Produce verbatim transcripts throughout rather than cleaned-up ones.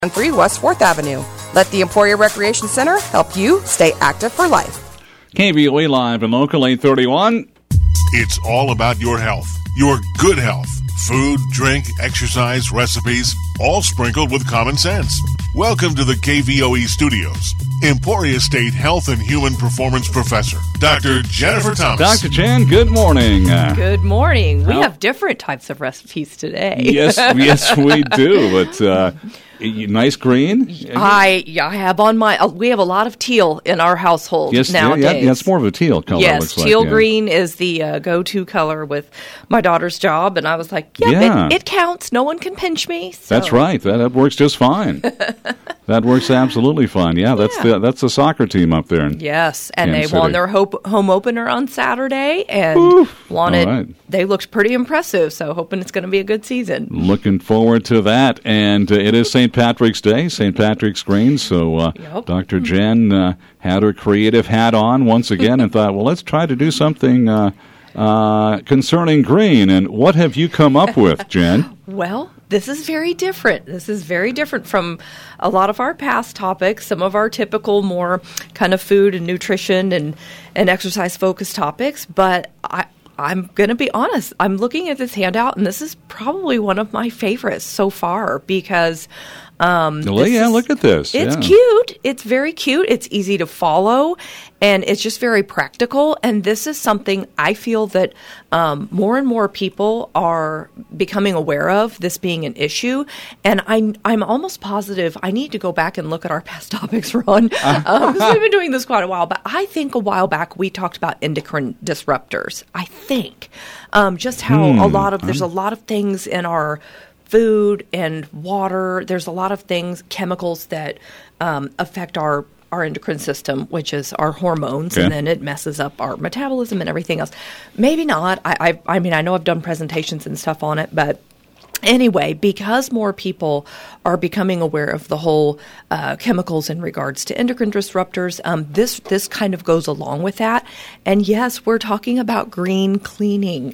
on three West fourth Avenue. Let the Emporia Recreation Center help you stay active for life. K V O A Live and Local eight thirty-one. It's all about your health, your good health. Food, drink, exercise, recipes, all sprinkled with common sense. Welcome to the K V O E studios. Emporia State Health and Human Performance Professor, Doctor Jennifer Thomas. Doctor Jen, good morning. Uh, Good morning. We how- have different types of recipes today. yes, yes, we do. But uh, nice green. I I have on my. Uh, we have a lot of teal in our household yes, yeah, nowadays. yeah, yeah, it's more of a teal color. Yes, looks like, teal yeah. green is the uh, go-to color with my daughter's job, and I was like, yep, Yeah. it, it counts. No one can pinch me. So. That's right. That, that works just fine. That works absolutely fine. Yeah, that's Yeah. the that's the soccer team up there. In Yes, and Kansas they won City. their hope, home opener on Saturday, and Oof. wanted. All right. They looked pretty impressive, so hoping it's going to be a good season. Looking forward to that. And uh, it is Saint Patrick's Day, Saint Patrick's Green. So uh, Yep. Doctor Jen uh, had her creative hat on once again and thought, well, let's try to do something uh, uh, concerning green. And what have you come up with, Jen? Well, this is very different. This is very different from a lot of our past topics, some of our typical more kind of food and nutrition and, and exercise focused topics. But I, I'm going to be honest, I'm looking at this handout, and this is probably one of my favorites so far because Um, Well, this yeah, is- look at this. It's Yeah. cute. It's very cute. It's easy to follow, and it's just very practical. And this is something I feel that um, more and more people are becoming aware of, this being an issue. And I'm, I'm almost positive I need to go back and look at our past topics, Ron, because we've been doing this quite a while. But I think a while back we talked about endocrine disruptors. I think um, just how a lot of there's a lot of things in our food and water. There's a lot of things, chemicals that um, affect our, our endocrine system, which is our hormones, Okay. and then it messes up our metabolism and everything else. Maybe not. I, I, I mean, I know I've done presentations and stuff on it, but anyway, because more people are becoming aware of the whole uh, chemicals in regards to endocrine disruptors, um, this this kind of goes along with that. And yes, we're talking about green cleaning.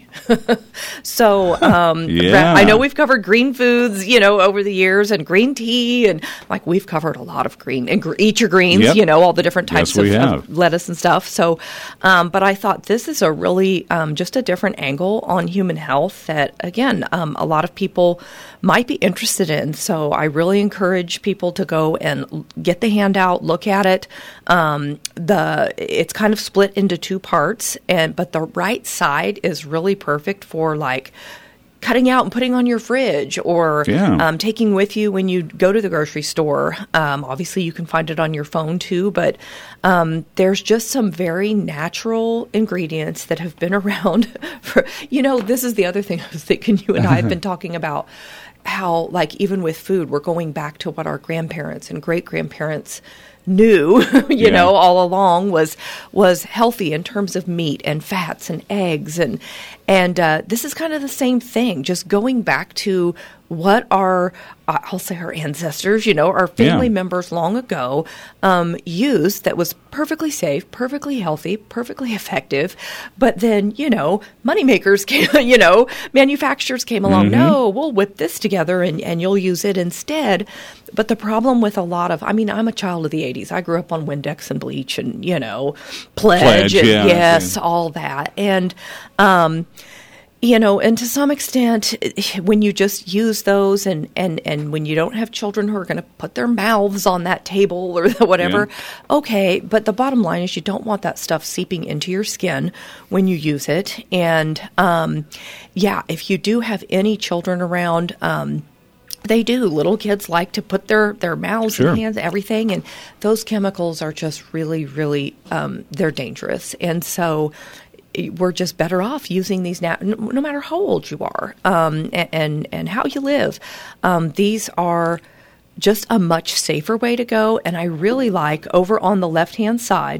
so um, Yeah. I know we've covered green foods, you know, over the years, and green tea, and like we've covered a lot of green and gr- eat your greens, Yep. you know, all the different types Yes, we of, have. of lettuce and stuff. So, um, but I thought this is a really um, just a different angle on human health that, again, um, a lot of people might be interested in. So I really encourage people to go and l- get the handout, look at it. Um, the it's kind of split into two parts, and but the right side is really perfect for like cutting out and putting on your fridge, or Yeah. um, taking with you when you go to the grocery store. Um, obviously, you can find it on your phone too, but um, there's just some very natural ingredients that have been around for, you know, this is the other thing I was thinking you and I have been talking about, how, like, even with food, we're going back to what our grandparents and great-grandparents knew, you Yeah. know, all along was was healthy in terms of meat and fats and eggs, and and uh, this is kind of the same thing. Just going back to what our, uh, I'll say our ancestors, you know, our family Yeah. members long ago um, used that was perfectly safe, perfectly healthy, perfectly effective. But then, you know, moneymakers came, you know, manufacturers came along. No, we'll whip this together and, and you'll use it instead. But the problem with a lot of, I mean, I'm a child of the eighties. I grew up on Windex and bleach and, you know, Pledge, Pledge, and yeah, yes, yeah. all that. And, um, you know, and to some extent, when you just use those and, and, and when you don't have children who are going to put their mouths on that table or whatever, okay, but the bottom line is you don't want that stuff seeping into your skin when you use it. And, um, yeah, if you do have any children around, um, they do. Little kids like to put their, their mouths Sure. and hands, everything, and those chemicals are just really, really, um, they're dangerous. And so we're just better off using these now, no matter how old you are, um, and, and and how you live. Um, these are just a much safer way to go. And I really like over on the left-hand side,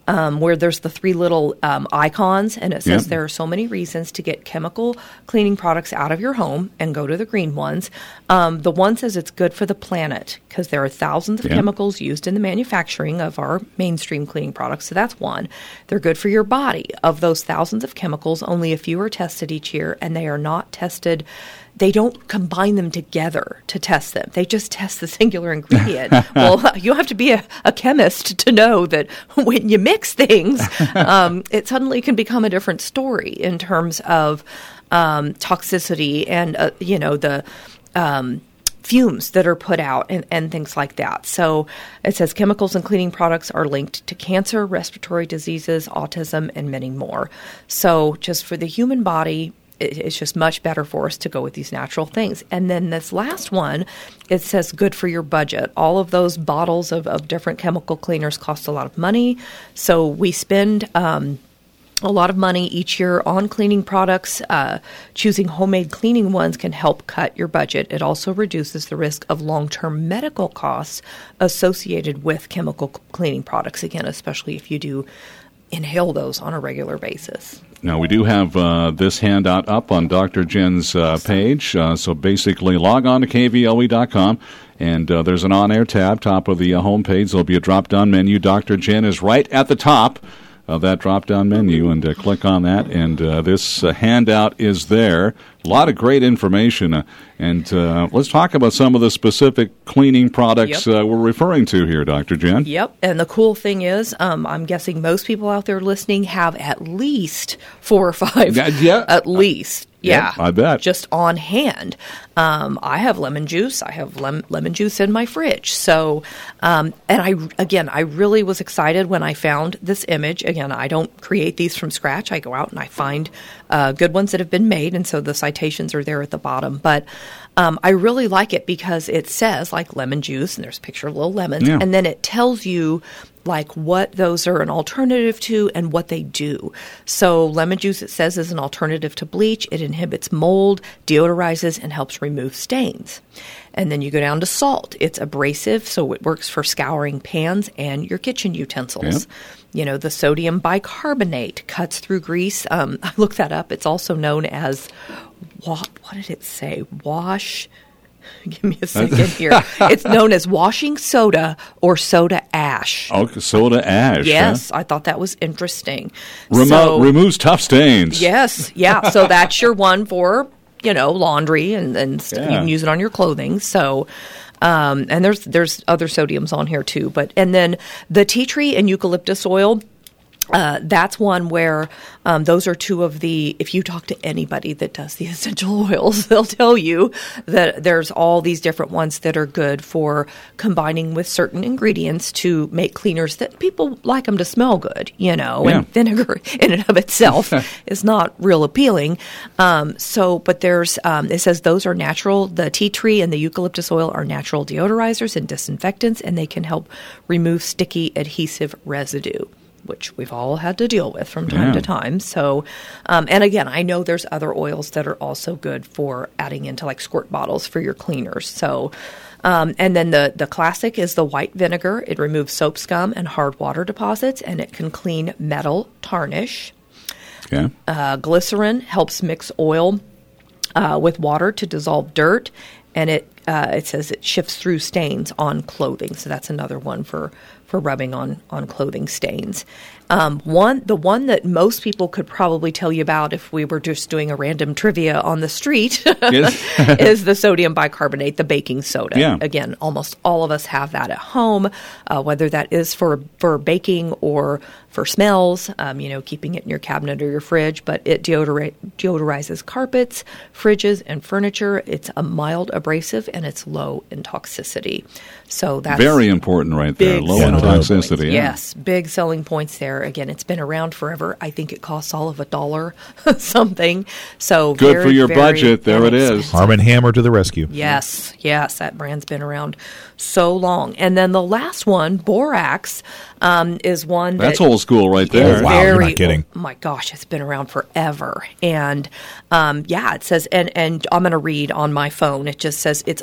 um, where there's the three little um, icons, and it says Yep. there are so many reasons to get chemical cleaning products out of your home and go to the green ones. Um, the one says it's good for the planet because there are thousands of Yep. chemicals used in the manufacturing of our mainstream cleaning products. So that's one. They're good for your body. Of those thousands of chemicals, only a few are tested each year, and they are not tested. They don't combine them together to test them. They just test the singular ingredient. Well, you have to be a, a chemist to know that when you mix things, um, it suddenly can become a different story in terms of um, toxicity and, uh, you know, the um, fumes that are put out and, and things like that. So it says chemicals and cleaning products are linked to cancer, respiratory diseases, autism, and many more. So just for the human body, it, it's just much better for us to go with these natural things. And then this last one, it says good for your budget. All of those bottles of, of different chemical cleaners cost a lot of money. So we spend um, a lot of money each year on cleaning products. Uh, choosing homemade cleaning ones can help cut your budget. It also reduces the risk of long-term medical costs associated with chemical c- cleaning products, again, especially if you do inhale those on a regular basis. Now, we do have uh, this handout up on Doctor Jen's uh, page. Uh, so basically, log on to K V L E dot com, and uh, there's an on-air tab, top of the uh, homepage. There'll be a drop-down menu. Doctor Jen is right at the top of that drop-down menu, and uh, click on that, and uh, this uh, handout is there. A lot of great information, uh, and uh, let's talk about some of the specific cleaning products Yep. uh, we're referring to here, Doctor Jen. Yep. And the cool thing is, um, I'm guessing most people out there listening have at least four or five. Yeah, yeah. At least. Yeah. Yep, I bet. Just on hand. Um, I have lemon juice. I have lem- lemon juice in my fridge. So, um, and I, again, I really was excited when I found this image. Again, I don't create these from scratch. I go out and I find uh, good ones that have been made. And so the citations are there at the bottom. But um, I really like it because it says like lemon juice, and there's a picture of little lemons. Yeah. And then it tells you like what those are an alternative to and what they do. So lemon juice, it says, is an alternative to bleach. It inhibits mold, deodorizes, and helps remove stains. And then you go down to salt. It's abrasive, so it works for scouring pans and your kitchen utensils. Yep. You know, the sodium bicarbonate cuts through grease. Um, I looked that up. It's also known as, what, what did it say? Wash... Give me a second here. It's known as washing soda or soda ash. Oh, soda ash. Yes, Huh? I thought that was interesting. Remo- so, removes tough stains. yes, yeah. So that's your one for, you know, laundry, and, and st- Yeah. you can use it on your clothing. So, um, and there's there's other sodiums on here too. But and then the tea tree and eucalyptus oil. Uh, that's one where um, those are two of the, if you talk to anybody that does the essential oils, they'll tell you that there's all these different ones that are good for combining with certain ingredients to make cleaners that people like them to smell good, you know, Yeah. and vinegar in and of itself is not real appealing. Um, so, but there's, um, it says those are natural, the tea tree and the eucalyptus oil are natural deodorizers and disinfectants, and they can help remove sticky adhesive residue, which we've all had to deal with from time Yeah. to time. So, um, and again, I know there's other oils that are also good for adding into like squirt bottles for your cleaners. So, um, and then the, the classic is the white vinegar. It removes soap scum and hard water deposits, and it can clean metal tarnish. Okay. Uh, glycerin helps mix oil uh, with water to dissolve dirt, and it uh, it says it shifts through stains on clothing. So that's another one for, for rubbing on, on clothing stains. Um, one the one that most people could probably tell you about if we were just doing a random trivia on the street Yes. is the sodium bicarbonate, the baking soda. Yeah. Again, almost all of us have that at home, uh, whether that is for, for baking or for smells, um, you know, keeping it in your cabinet or your fridge, but it deodori- deodorizes carpets, fridges, and furniture. It's a mild abrasive, and it's low in toxicity. So that's Very important right there. big Low in selling points. toxicity. Yeah. Yes, big selling points there. Again, it's been around forever. I think it costs all of a dollar something. So Good very, for your very budget. There it is. inexpensive. Arm and Hammer to the rescue. Yes, yes, that brand's been around so long. And then the last one, Borax, um, is one That's that old school right is there. Wow, you're very not kidding. old. Oh my gosh, it's been around forever. And um, yeah, it says, and, and I'm going to read on my phone. It just says it's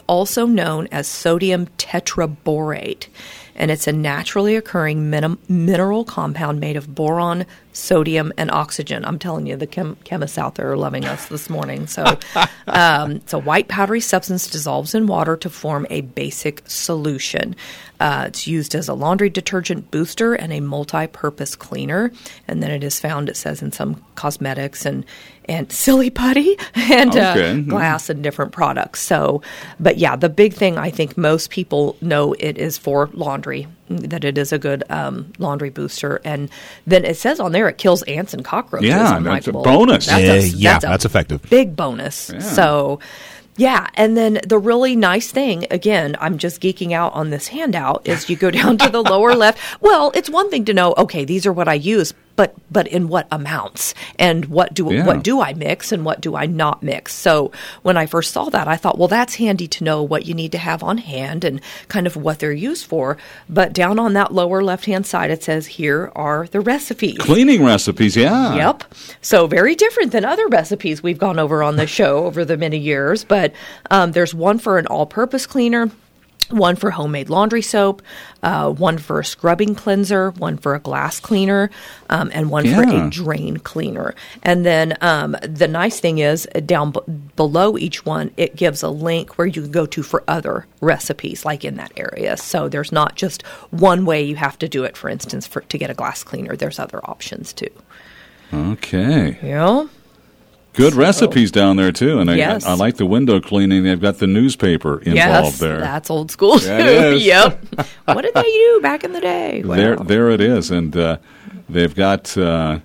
also known as sodium tetraborate, and it's a naturally occurring min- mineral compound made of boron, sodium, and oxygen. I'm telling you, the chem- chemists out there are loving us this morning. So um, it's a white powdery substance dissolves in water to form a basic solution. Uh, it's used as a laundry detergent booster and a multi-purpose cleaner. And then it is found, it says, in some cosmetics and, and silly putty and okay. uh, glass and different products. So, but yeah, the big thing, I think most people know it is for laundry, that it is a good um, laundry booster. And then it says on there it kills ants and cockroaches. Yeah, I'm that's like, a well, bonus. That's Yeah, a, yeah, that's, a that's effective. Big bonus. Yeah. So, yeah, and then the really nice thing, again, I'm just geeking out on this handout, is you go down to the lower left. Well, it's one thing to know, okay, these are what I use, but but in what amounts, and what do Yeah. what do I mix and what do I not mix? So when I first saw that, I thought, well, that's handy to know what you need to have on hand and kind of what they're used for. But down on that lower left-hand side, it says, here are the recipes. Cleaning recipes, yeah. Yep. So very different than other recipes we've gone over on the show over the many years. But um, there's one for an all-purpose cleaner, one for homemade laundry soap, uh, one for a scrubbing cleanser, one for a glass cleaner, um, and one for Yeah. a drain cleaner. And then um, the nice thing is, uh, down b- below each one, it gives a link where you can go to for other recipes, like in that area. So there's not just one way you have to do it. For instance, for to get a glass cleaner, there's other options too. Okay. Yeah. Good recipes down there, too. And I, Yes. I, I like the window cleaning. They've got the newspaper involved Yes, there. that's old school too. That is. Yep. What did they do back in the day? There, Wow. there it is. And uh, they've got... Uh,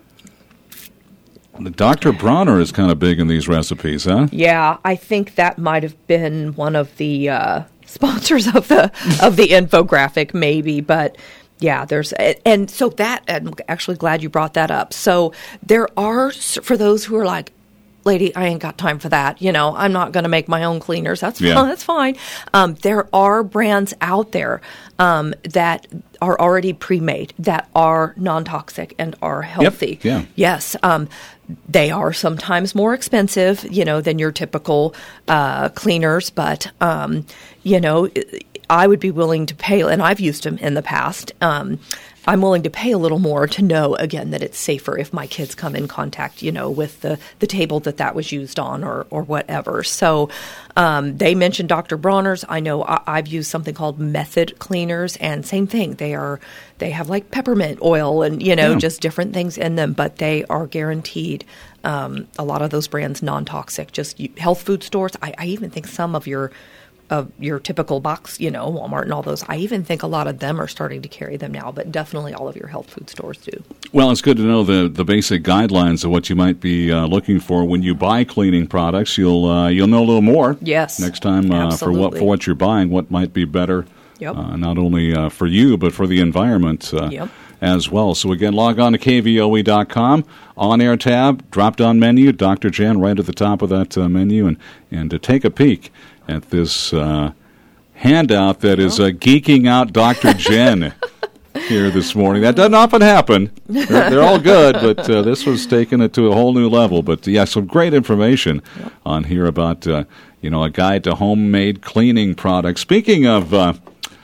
Doctor Bronner is kind of big in these recipes, huh? Yeah, I think that might have been one of the uh, sponsors of the of the infographic, maybe. But yeah, there's and so that I'm actually glad you brought that up. So there are, for those who are like, lady, I ain't got time for that. You know, I'm not going to make my own cleaners. That's Yeah. fine. That's fine. Um, there are brands out there um, that are already pre-made, that are non-toxic and are healthy. yeah. Yes. Um, they are sometimes more expensive, you know, than your typical uh, cleaners, but, um, you know, I would be willing to pay, and I've used them in the past. Um, I'm willing to pay a little more to know, again, that it's safer if my kids come in contact, you know, with the, the table that that was used on or, or whatever. So um, they mentioned Doctor Bronner's. I know I, I've used something called Method cleaners, and same thing. They are they have like peppermint oil and, you know, Yeah. just different things in them, but they are guaranteed. Um, a lot of those brands non-toxic, just you, health food stores. I, I even think some of your of your typical box, you know, Walmart and all those. I even think a lot of them are starting to carry them now, but definitely all of your health food stores do. Well, it's good to know the, the basic guidelines of what you might be uh, looking for when you buy cleaning products. You'll uh, you'll know a little more. Yes. Next time uh, for what Absolutely. for what you're buying, what might be better. Yep. Uh, not only uh, for you but for the environment uh, Yep. as well. So again, log on to K V O E dot com, on air tab, drop down menu, Doctor Jen right at the top of that uh, menu, and and to take a peek at this uh, handout that is uh, geeking out Doctor Jen. Here this morning. That doesn't often happen. They're, they're all good, but uh, this was taking it to a whole new level. But yeah, some great information Yep. on here about uh, you know a guide to homemade cleaning products. Speaking of uh,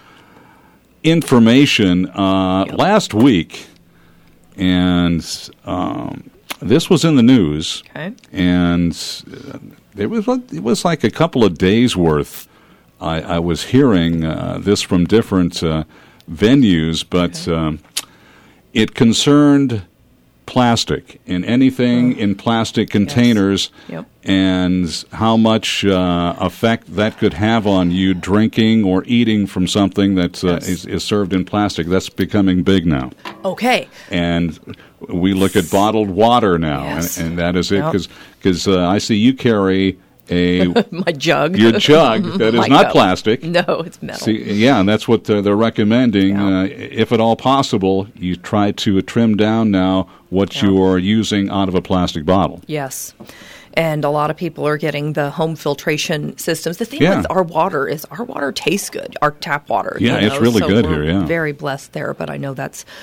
information, uh, Yep. last week, and um, this was in the news, Okay. and uh, it was it was like a couple of days worth. I, I was hearing uh, this from different uh, venues, but um, it concerned plastic and anything Mm. in plastic containers, Yep. and how much uh, effect that could have on you drinking or eating from something that uh, Yes. is, is served in plastic. That's becoming big now. Okay. And we look at bottled water now, Yes. and, and that is it, Yep. because uh, I see you carry a My jug. your jug that is My not cup. plastic. No, it's metal. See, yeah, and that's what uh, they're recommending. Yeah. Uh, if at all possible, you try to trim down now what Yeah. you are using out of a plastic bottle. Yes. And a lot of people are getting the home filtration systems. The thing Yeah. with our water is our water tastes good, our tap water. Yeah, you it's know, really so good we're here, yeah. Very blessed there, but I know that's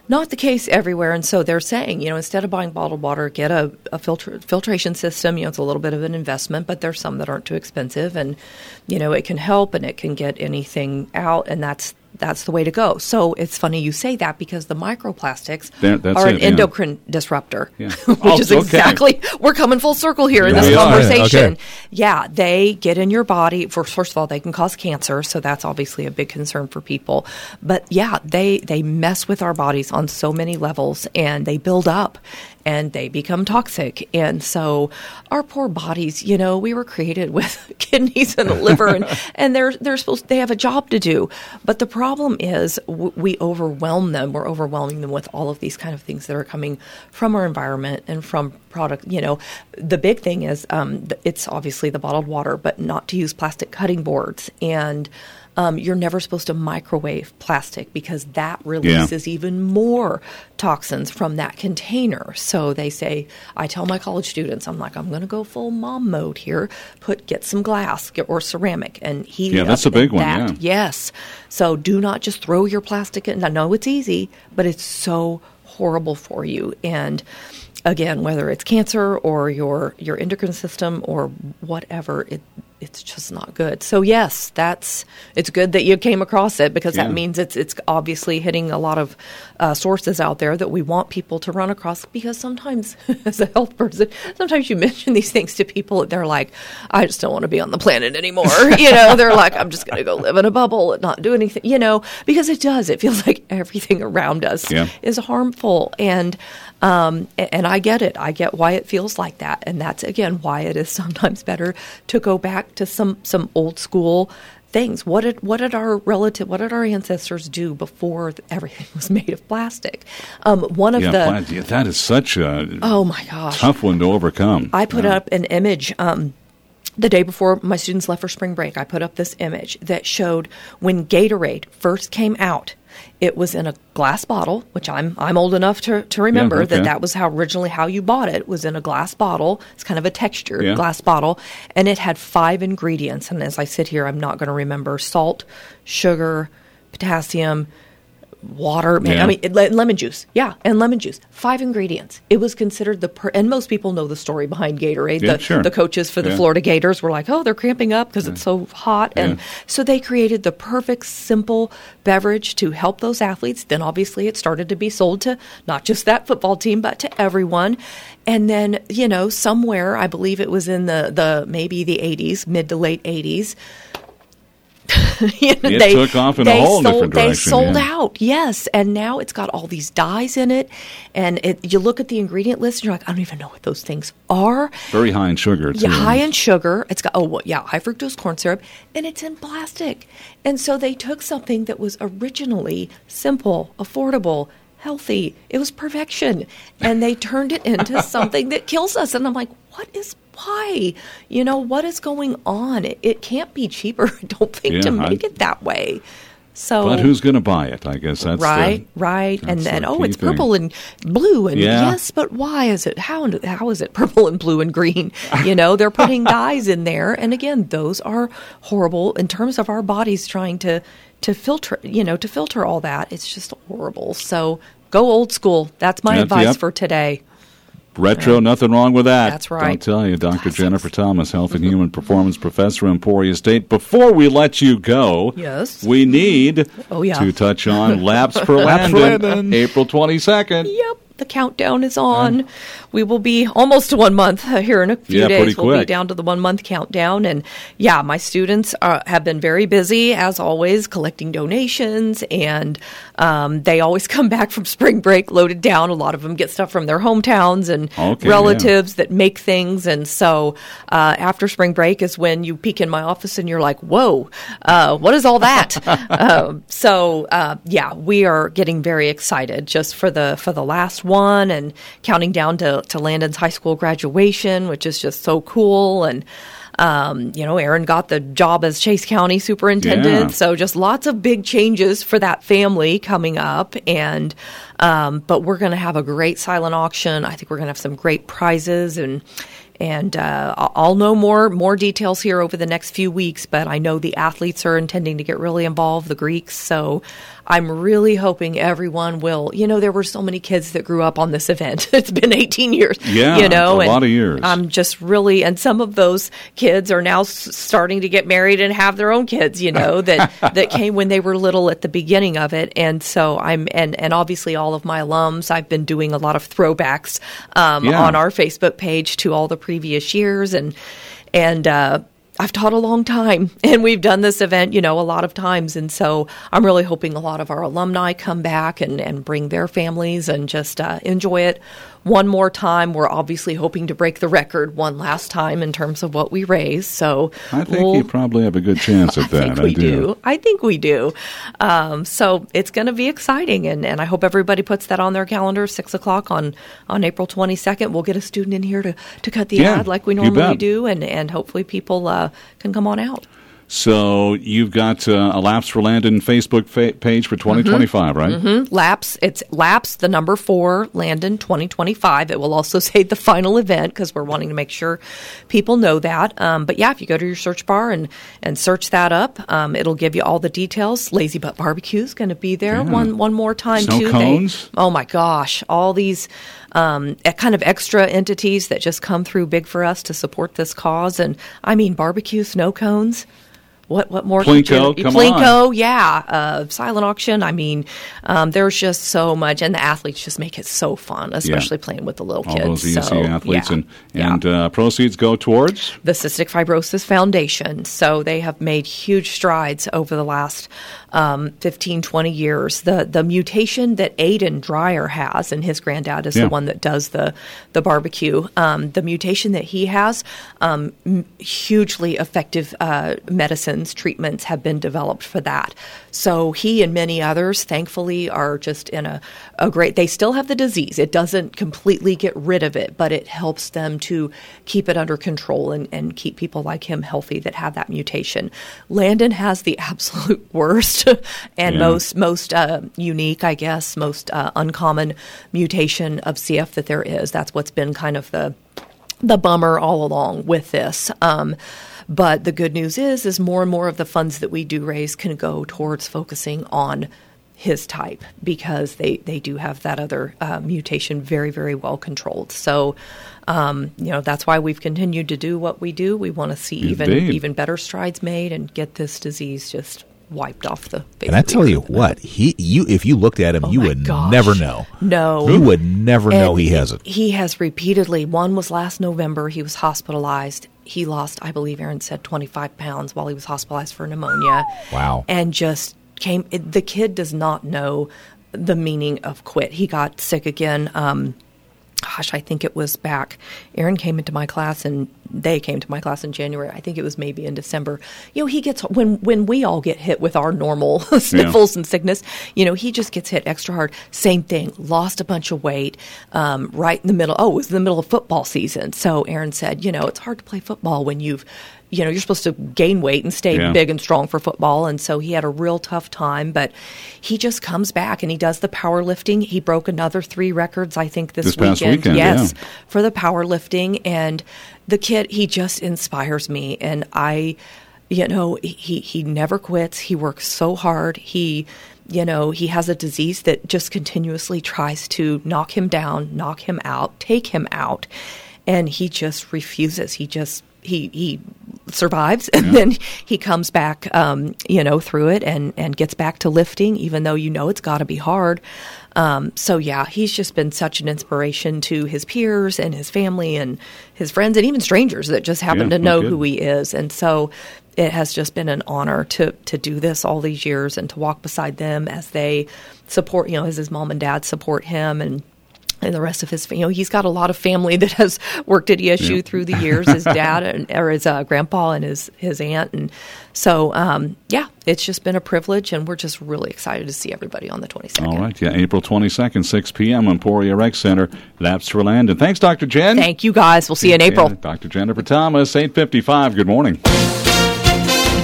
not the case everywhere. And so they're saying, you know, instead of buying bottled water, get a, a filter, filtration system. You know, it's a little bit of an investment, but there's some that aren't too expensive. And, you know, it can help and it can get anything out. And that's That's the way to go. So it's funny you say that because the microplastics that, are an it, yeah. endocrine disruptor, yeah. which oh, is exactly, okay. we're coming full circle here in Yeah, this we are. conversation. Okay. Yeah, they get in your body. First, first of all, they can cause cancer, so that's obviously a big concern for people. But yeah, they, they mess with our bodies on so many levels, and they build up. And they become toxic. And so our poor bodies, you know, we were created with kidneys and a liver, and, and they're they're supposed they have a job to do. But the problem is w- we overwhelm them. We're overwhelming them with all of these kind of things that are coming from our environment and from product. You know, the big thing is um, it's obviously the bottled water, but not to use plastic cutting boards. And Um, you're never supposed to microwave plastic because that releases yeah. even more toxins from that container. So they say, I tell my college students, I'm like, I'm going to go full mom mode here. Put get some glass get, or ceramic and heat yeah, it that's up a big one. that. Yeah. Yes. So do not just throw your plastic in. I know it's easy, but it's so horrible for you. And again, whether it's cancer or your your endocrine system or whatever, it it's just not good. So yes, that's it's good that you came across it because yeah. that means it's it's obviously hitting a lot of uh, sources out there that we want people to run across. Because sometimes, as a health person, sometimes you mention these things to people and they're like, "I just don't want to be on the planet anymore." You know, they're like, "I'm just going to go live in a bubble and not do anything." You know, because it does. It feels like everything around us yeah. is harmful and. Um, and I get it. I get why it feels like that. And that's, again, why it is sometimes better to go back to some, some old school things. What did what did our relative, what did our ancestors do before everything was made of plastic? Um, one of yeah, the... plant, yeah, that is such a oh my gosh. tough one to overcome. I put yeah. up an image... Um, The day before my students left for spring break, I put up this image that showed when Gatorade first came out, it was in a glass bottle, which I'm I'm old enough to, to remember yeah, okay. that that was how originally how you bought it, was in a glass bottle. It's kind of a textured yeah. glass bottle, and it had five ingredients. And as I sit here, I'm not going to remember salt, sugar, potassium, water, man, yeah. I mean, it, lemon juice. Yeah, and lemon juice. Five ingredients. It was considered the, per- and most people know the story behind Gatorade. Yeah, the, sure. the coaches for the yeah. Florida Gators were like, oh, they're cramping up because yeah. it's so hot. And yeah. so they created the perfect, simple beverage to help those athletes. Then obviously it started to be sold to not just that football team, but to everyone. And then, you know, somewhere, I believe it was in the, the maybe the eighties, mid to late eighties, you know, it they took off in they a whole sold, different direction. They sold yeah. out, yes. And now it's got all these dyes in it. And it, you look at the ingredient list and you're like, I don't even know what those things are. Very high in sugar, too. Yeah, high in sugar. It's got, oh, well, yeah, high fructose corn syrup. And it's in plastic. And so they took something that was originally simple, affordable, healthy. It was perfection. And they turned it into something that kills us. And I'm like, what is why? You know, what is going on? It, it can't be cheaper, I don't think, yeah, to make I, it that way. So, but who's going to buy it? I guess that's right, the, right. that's And then, the oh, key it's thing. purple and blue. And Yeah. yes, but why is it? How, how is it purple and blue and green? You know, they're putting dyes in there. And again, those are horrible in terms of our bodies trying to, to filter, you know, to filter all that. It's just horrible. So go old school. That's my Yep, advice yep. for today. Retro, nothing wrong with that. That's right. I'll tell you, Doctor Classics. Jennifer Thomas, Health and Human Performance Professor, Emporia State. Before we let you go, Yes. we need Oh, yeah. to touch on Laps for Laps for Landon, Landon. April twenty-second. Yep. The countdown is on. We will be almost to one month uh, here in a few Yeah, days. pretty We'll be quick. down to the one month countdown. And yeah, my students uh, have been very busy, as always, collecting donations. And um, they always come back from spring break loaded down. A lot of them get stuff from their hometowns and Okay, relatives that make things. And so uh, after spring break is when you peek in my office and you're like, whoa, uh, what is all that? um, so uh, yeah, we are getting very excited just for the for the last one and counting down to, to Landon's high school graduation, which is just so cool. And, um, you know, Aaron got the job as Chase County superintendent. Yeah. So just lots of big changes for that family coming up. And, um, but we're going to have a great silent auction. I think we're going to have some great prizes and, and uh, I'll I'll know more more details here over the next few weeks. But I know the athletes are intending to get really involved, the Greeks. So I'm really hoping everyone will. You know, there were so many kids that grew up on this event. It's been eighteen years. Yeah, you know, a and lot of years. I'm just really, and some of those kids are now s- starting to get married and have their own kids. You know, that that came when they were little at the beginning of it, and so I'm and and obviously all of my alums. I've been doing a lot of throwbacks um, Yeah. on our Facebook page to all the previous years, and and. Uh, I've taught a long time, and we've done this event, you know, a lot of times. And so I'm really hoping a lot of our alumni come back and, and bring their families and just uh, enjoy it one more time. We're obviously hoping to break the record one last time in terms of what we raise. So I think we'll, you probably have a good chance at I that. think we I do. do. I think we do. Um, so it's going to be exciting, and, and I hope everybody puts that on their calendar, six o'clock on, on April twenty-second. We'll get a student in here to, to cut the Yeah, ad like we you normally bet. do, and, and hopefully people uh, can come on out. So you've got uh, a Laps for Landon Facebook fa- page for twenty twenty-five, right? Mm-hmm. Laps, it's Laps, the number four, Landon twenty twenty-five. It will also say the final event because we're wanting to make sure people know that. Um, but yeah, if you go to your search bar and, and search that up, um, it'll give you all the details. Lazy Butt Barbecue is going to be there Yeah. one one more time Snow too. cones? They, oh my gosh, all these um, e- kind of extra entities that just come through big for us to support this cause. And I mean, barbecue, snow cones. What what more? could Plinko, you- come Plinko, on. yeah. Uh, silent auction. I mean, um, there's just so much, and the athletes just make it so fun, especially playing with the little All kids. those E S C So, athletes, yeah, and, yeah. and uh, proceeds go towards? the Cystic Fibrosis Foundation. So they have made huge strides over the last um, fifteen, twenty years. The the mutation that Aiden Dreyer has, and his granddad is Yeah. the one that does the, the barbecue, um, the mutation that he has, um, m- hugely effective uh, medicines, treatments have been developed for that. So he and many others, thankfully, are just in a, a great, they still have the disease. It doesn't completely get rid of it, but it helps them to keep it under control and, and keep people like him healthy that have that mutation. Landon has the absolute worst and Yeah. most most uh, unique, I guess, most uh, uncommon mutation of C F that there is. That's what's been kind of the the bummer all along with this. Um, but the good news is, is more and more of the funds that we do raise can go towards focusing on his type because they, they do have that other uh, mutation very, very well controlled. So, um, you know, that's why we've continued to do what we do. We want to see even Indeed. even better strides made and get this disease just wiped off the face And I of the tell you earth. what, he you if you looked at him, Oh you my would gosh. never know. No. You would never know And he has it. He has repeatedly. One was last November. He was hospitalized. He lost, I believe Aaron said, twenty-five pounds while he was hospitalized for pneumonia. Wow. And just came, it, the kid does not know the meaning of quit. He got sick again. Um, gosh, I think it was back. Aaron came into my class and they came to my class in January. I think it was maybe in December. You know, he gets, when, when we all get hit with our normal sniffles and sickness, you know, he just gets hit extra hard. Same thing, lost a bunch of weight um, right in the middle. Oh, it was in the middle of football season. So Aaron said, you know, it's hard to play football when you've, you know, you're supposed to gain weight and stay Yeah. big and strong for football. And so he had a real tough time, but he just comes back and he does the powerlifting. He broke another three records, I think, this, This past weekend. weekend, yes, yeah. for the powerlifting. And the kid, he just inspires me. And I, you know, he, he never quits. He works so hard. He, you know, he has a disease that just continuously tries to knock him down, knock him out, take him out. And he just refuses. He just, he, he survives and Yeah. then he comes back, um, you know, through it and, and gets back to lifting, even though, you know, it's got to be hard. Um, so yeah, he's just been such an inspiration to his peers and his family and his friends and even strangers that just happen Yeah, to know no who kidding. he is. And so it has just been an honor to, to do this all these years and to walk beside them as they support, you know, as his mom and dad support him and and the rest of his, you know, he's got a lot of family that has worked at E S U Yeah. through the years. His dad and, or his uh, grandpa and his his aunt, and so um, yeah, it's just been a privilege, and we're just really excited to see everybody on the twenty-second. All right, yeah, April twenty-second, six p.m. Emporia Rec Center, Laps for Landon. Thanks, Doctor Jen. Thank you, guys. We'll see you in April. Yeah, Doctor Jennifer Thomas, eight fifty-five. Good morning.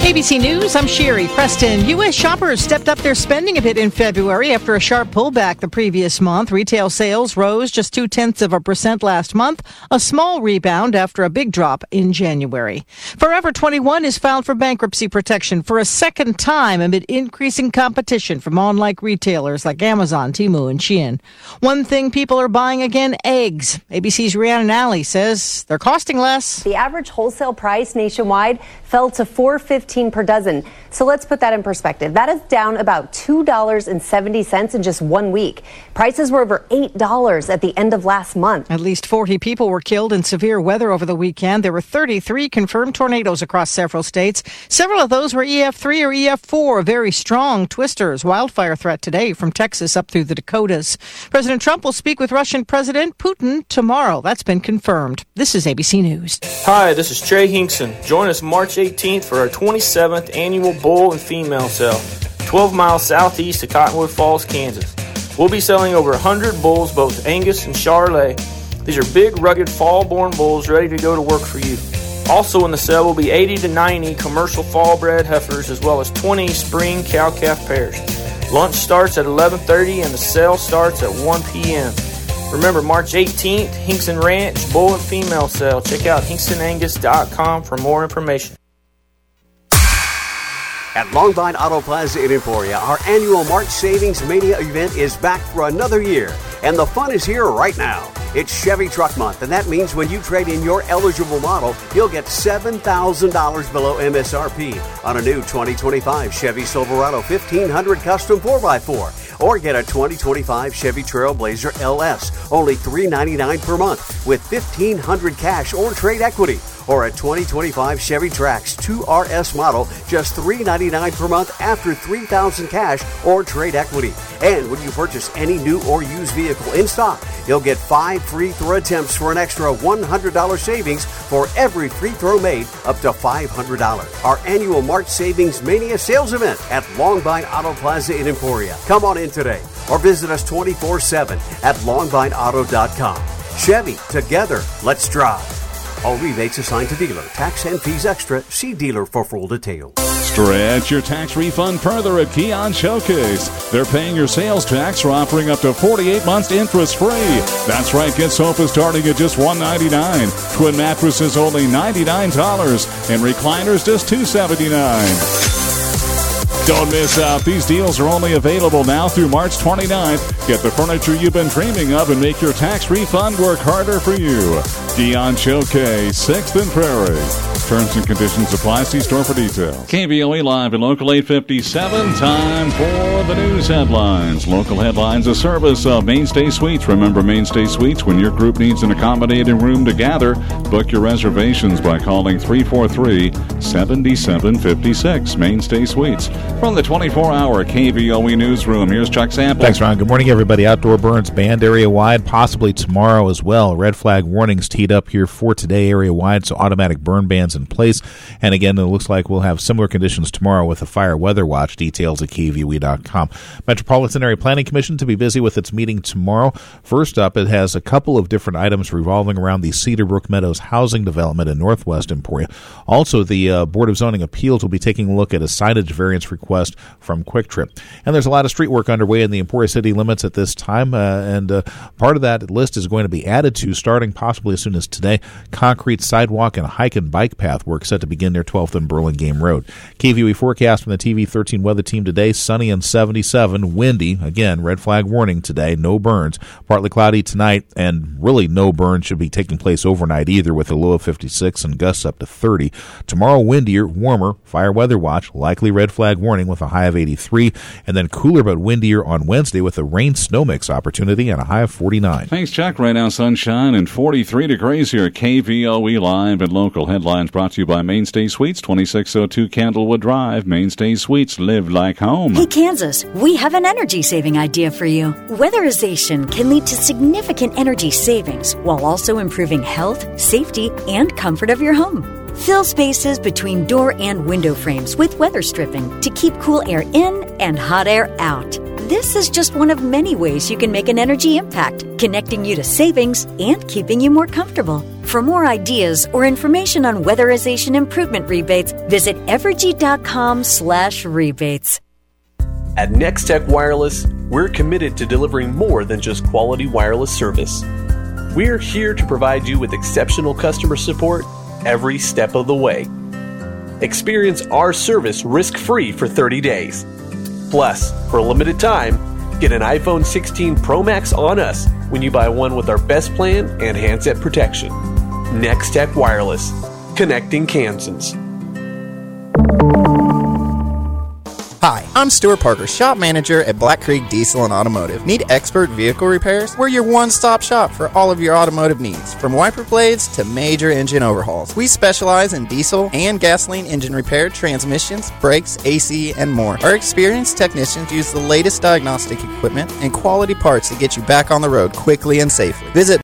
A B C News, I'm Sherry Preston. U S shoppers stepped up their spending a bit in February after a sharp pullback the previous month. Retail sales rose just two-tenths of a percent last month, a small rebound after a big drop in January. Forever twenty-one is filed for bankruptcy protection for a second time amid increasing competition from online retailers like Amazon, Temu, and Shein. One thing people are buying again, eggs. A B C's Rhiannon Alley says they're costing less. The average wholesale price nationwide fell to four dollars and fifteen cents per dozen. So let's put that in perspective. That is down about two dollars and seventy cents in just one week. Prices were over eight dollars at the end of last month. At least forty people were killed in severe weather over the weekend. There were thirty-three confirmed tornadoes across several states. Several of those were E F three or E F four, very strong twisters. Wildfire threat today from Texas up through the Dakotas. President Trump will speak with Russian President Putin tomorrow. That's been confirmed. This is A B C News. Hi, this is Trey Hinkson. Join us March eighteenth for our twenty-seventh annual bull and female sale, twelve miles southeast of Cottonwood Falls, Kansas. We'll be selling over one hundred bulls, both Angus and Charolais. These are big, rugged, fall-born bulls ready to go to work for you. Also in the sale will be eighty to ninety commercial fall-bred heifers, as well as twenty spring cow-calf pairs. Lunch starts at eleven thirty and the sale starts at one p.m. Remember, March eighteenth, Hinkson Ranch Bull and Female Sale. Check out hinkson angus dot com for more information. At Longvine Auto Plaza in Emporia, our annual March Savings Mania event is back for another year, and the fun is here right now. It's Chevy Truck Month, and that means when you trade in your eligible model, you'll get seven thousand dollars below M S R P on a new twenty twenty-five Chevy Silverado fifteen hundred Custom four by four, or get a twenty twenty-five Chevy Trailblazer L S, only three hundred ninety-nine dollars per month with fifteen hundred dollars cash or trade equity. Or a twenty twenty-five Chevy Trax two R S model, just three hundred ninety-nine dollars per month after three thousand dollars cash or trade equity. And when you purchase any new or used vehicle in stock, you'll get five free throw attempts for an extra one hundred dollars savings for every free throw made up to five hundred dollars. Our annual March Savings Mania sales event at Longvine Auto Plaza in Emporia. Come on in today or visit us twenty-four seven at longvine auto dot com. Chevy, together, let's drive. All rebates assigned to dealer. Tax and fees extra. See dealer for full details. Stretch your tax refund further at Keon Showcase. They're paying your sales tax for offering up to forty-eight months interest-free. That's right, get sofa starting at just one hundred ninety-nine dollars. Twin mattresses only ninety-nine dollars. And recliners just two hundred seventy-nine dollars. Don't miss out. These deals are only available now through March twenty-ninth. Get the furniture you've been dreaming of and make your tax refund work harder for you. Keon Showcase, sixth and Prairie. Terms and conditions apply. See store for details. K V O E Live at Local eight fifty-seven. Time for the news headlines. Local headlines, a service of Mainstay Suites. Remember Mainstay Suites, when your group needs an accommodating room to gather, book your reservations by calling three four three, seven seven five six. Mainstay Suites. From the twenty-four hour K V O E newsroom, here's Chuck Sample. Thanks, Ron. Good morning, everybody. Outdoor burns banned area-wide, possibly tomorrow as well. Red flag warnings teed up here for today area-wide, so automatic burn bans in place. And again, it looks like we'll have similar conditions tomorrow with a fire weather watch. Details at K V O E dot com. Metropolitan Area Planning Commission to be busy with its meeting tomorrow. First up, it has a couple of different items revolving around the Cedar Brook Meadows housing development in Northwest Emporia. Also, the uh, Board of Zoning Appeals will be taking a look at a signage variance request from Quick Trip. And there's a lot of street work underway in the Emporia city limits at this time, uh, and uh, part of that list is going to be added to starting possibly as soon as today. Concrete sidewalk and hike and bike path work set to begin near twelfth and Burlingame Road. K V O E forecast from the T V thirteen weather team today, sunny and seventy-seven, windy. Again, red flag warning today, no burns. Partly cloudy tonight, and really no burns should be taking place overnight either, with a low of fifty-six and gusts up to thirty. Tomorrow, windier, warmer, fire weather watch, likely red flag warning with a high of eighty-three, and then cooler but windier on Wednesday with a rain-snow mix opportunity and a high of forty-nine. Thanks, Chuck. Right now, sunshine and forty-three degrees here at K V O E Live and Local Headlines, brought to you by Mainstay Suites, twenty-six oh two Candlewood Drive. Mainstay Suites, live like home. Hey, Kansas, we have an energy-saving idea for you. Weatherization can lead to significant energy savings while also improving health, safety, and comfort of your home. Fill spaces between door and window frames with weather stripping to keep cool air in and hot air out. This is just one of many ways you can make an energy impact, connecting you to savings and keeping you more comfortable. For more ideas or information on weatherization improvement rebates, visit evergy.com slash rebates. At Nextech Wireless, we're committed to delivering more than just quality wireless service. We're here to provide you with exceptional customer support every step of the way. Experience our service risk-free for thirty days. Plus, for a limited time, get an iPhone sixteen Pro Max on us when you buy one with our best plan and handset protection. Nextech Wireless, connecting Kansans. Hi, I'm Stuart Parker, shop manager at Black Creek Diesel and Automotive. Need expert vehicle repairs? We're your one-stop shop for all of your automotive needs, from wiper blades to major engine overhauls. We specialize in diesel and gasoline engine repair, transmissions, brakes, A C, and more. Our experienced technicians use the latest diagnostic equipment and quality parts to get you back on the road quickly and safely. Visit